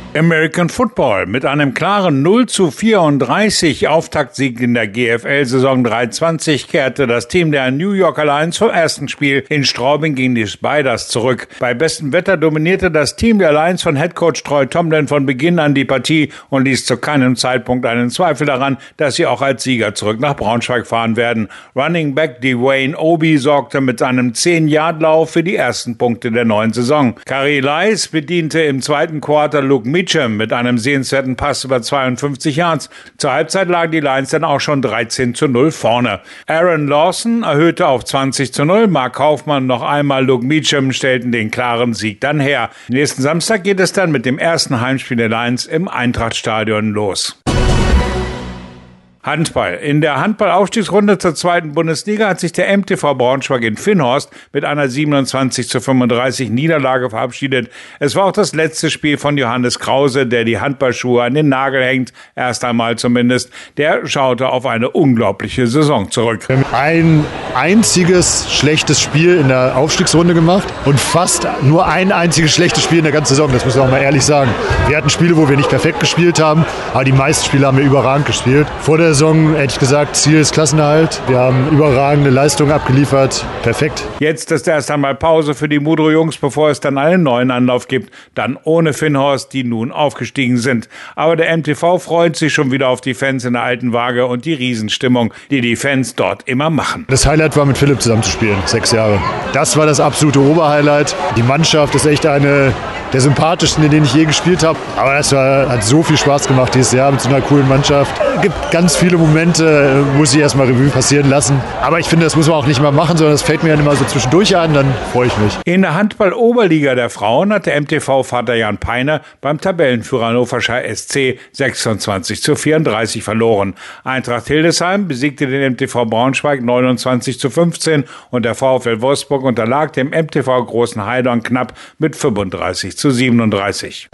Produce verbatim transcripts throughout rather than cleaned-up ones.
American Football mit einem klaren null zu vierunddreißig Auftaktsieg in der G F L-Saison dreihundertzwanzig kehrte das Team der New Yorker Lions vom ersten Spiel in Straubing gegen die Spiders zurück. Bei bestem Wetter dominierte das Team der Lions von Headcoach Troy Tomlin von Beginn an die Partie und ließ zu keinem Zeitpunkt einen Zweifel daran, dass sie auch als Sieger zurück nach Braunschweig fahren werden. Running Back Dwayne Obi sorgte mit seinem zehn-Yard-Lauf für die ersten Punkte der neuen Saison. Kari Leis bediente im zweiten Quarter Luke Mitchell mit einem sehenswerten Pass über zweiundfünfzig Yards. Zur Halbzeit lagen die Lions dann auch schon dreizehn zu null vorne. Aaron Lawson erhöhte auf zwanzig zu null. Mark Kaufmann noch einmal Luke Meacham stellten den klaren Sieg dann her. Nächsten Samstag geht es dann mit dem ersten Heimspiel der Lions im Eintrachtstadion los. Handball. In der Handball-Aufstiegsrunde zur zweiten Bundesliga hat sich der M T V Braunschweig in Finnhorst mit einer siebenundzwanzig zu fünfunddreißig Niederlage verabschiedet. Es war auch das letzte Spiel von Johannes Krause, der die Handballschuhe an den Nagel hängt, erst einmal zumindest. Der schaute auf eine unglaubliche Saison zurück. Ein einziges schlechtes Spiel in der Aufstiegsrunde gemacht und fast nur ein einziges schlechtes Spiel in der ganzen Saison, das muss man auch mal ehrlich sagen. Wir hatten Spiele, wo wir nicht perfekt gespielt haben, aber die meisten Spiele haben wir überragend gespielt. Vor der Saison hätte ich gesagt, Ziel ist Klassenerhalt. Wir haben überragende Leistungen abgeliefert. Perfekt. Jetzt ist erst einmal Pause für die Mudro-Jungs, bevor es dann einen neuen Anlauf gibt. Dann ohne Finnhorst, die nun aufgestiegen sind. Aber der M T V freut sich schon wieder auf die Fans in der alten Waage und die Riesenstimmung, die die Fans dort immer machen. Das Highlight war, mit Philipp zusammenzuspielen. Sechs Jahre. Das war das absolute Oberhighlight. Die Mannschaft ist echt eine der sympathischsten, in denen ich je gespielt habe. Aber das war, hat so viel Spaß gemacht dieses Jahr mit so einer coolen Mannschaft. Es gibt ganz viele Momente, muss ich erstmal Revue passieren lassen. Aber ich finde, das muss man auch nicht mal machen, sondern das fällt mir dann immer so zwischendurch an, dann freue ich mich. In der Handball-Oberliga der Frauen hat der M T V-Vater Jan Peiner beim Tabellenführer Hannoverscher S C sechsundzwanzig zu vierunddreißig verloren. Eintracht Hildesheim besiegte den M T V Braunschweig neunundzwanzig zu fünfzehn und der VfL Wolfsburg unterlag dem M T V Großen Heidorn knapp mit fünfunddreißig zu siebenunddreißig.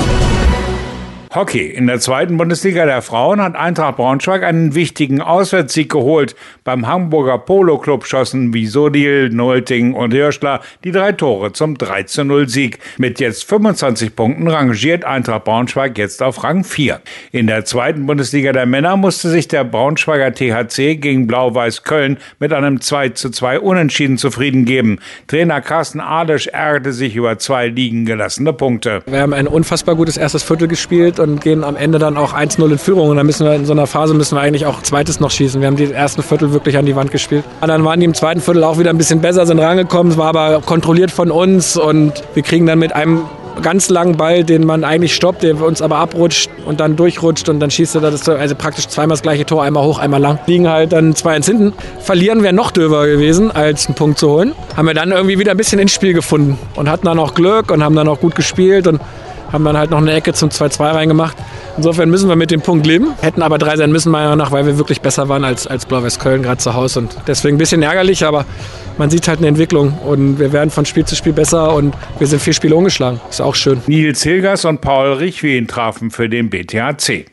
Hockey. In der zweiten Bundesliga der Frauen hat Eintracht Braunschweig einen wichtigen Auswärtssieg geholt. Beim Hamburger Polo Club schossen Wiesodil, Nolting und Hirschler die drei Tore zum drei zu null Sieg. Mit jetzt fünfundzwanzig Punkten rangiert Eintracht Braunschweig jetzt auf Rang vier. In der zweiten Bundesliga der Männer musste sich der Braunschweiger T H C gegen Blau-Weiß Köln mit einem zwei zu zwei Unentschieden zufrieden geben. Trainer Carsten Adisch ärgerte sich über zwei liegen gelassene Punkte. Wir haben ein unfassbar gutes erstes Viertel gespielt und gehen am Ende dann auch eins null in Führung. Und dann müssen wir in so einer Phase müssen wir eigentlich auch zweites noch schießen. Wir haben die ersten Viertel wirklich an die Wand gespielt. Und dann waren die im zweiten Viertel auch wieder ein bisschen besser, sind rangekommen. Es war aber kontrolliert von uns und wir kriegen dann mit einem ganz langen Ball, den man eigentlich stoppt, der uns aber abrutscht und dann durchrutscht und dann schießt er das, also praktisch zweimal das gleiche Tor, einmal hoch, einmal lang. Liegen halt dann zwei eins hinten. Verlieren wäre noch dürfer gewesen, als einen Punkt zu holen. Haben wir dann irgendwie wieder ein bisschen ins Spiel gefunden und hatten dann auch Glück und haben dann auch gut gespielt und haben dann halt noch eine Ecke zum zwei zwei reingemacht. Insofern müssen wir mit dem Punkt leben. Hätten aber drei sein müssen, meiner Meinung nach, weil wir wirklich besser waren als, als Blau-Weiß Köln, gerade zu Hause. Und deswegen ein bisschen ärgerlich, aber man sieht halt eine Entwicklung. Und wir werden von Spiel zu Spiel besser und wir sind vier Spiele ungeschlagen. Ist auch schön. Nils Hilgers und Paul Richwin trafen für den B T H C.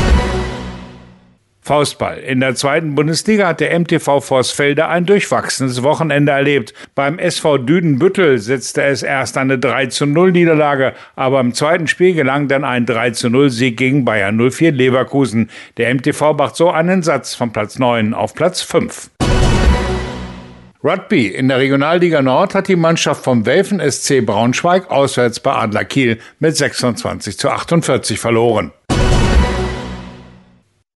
Faustball. In der zweiten Bundesliga hat der M T V Vorsfelde ein durchwachsenes Wochenende erlebt. Beim S V Düdenbüttel setzte es erst eine drei zu null Niederlage, aber im zweiten Spiel gelang dann ein drei zu null Sieg gegen Bayern null vier Leverkusen. Der M T V macht so einen Satz von Platz neun auf Platz fünf. Rugby. In der Regionalliga Nord hat die Mannschaft vom Welfen S C Braunschweig auswärts bei Adler Kiel mit sechsundzwanzig zu achtundvierzig verloren.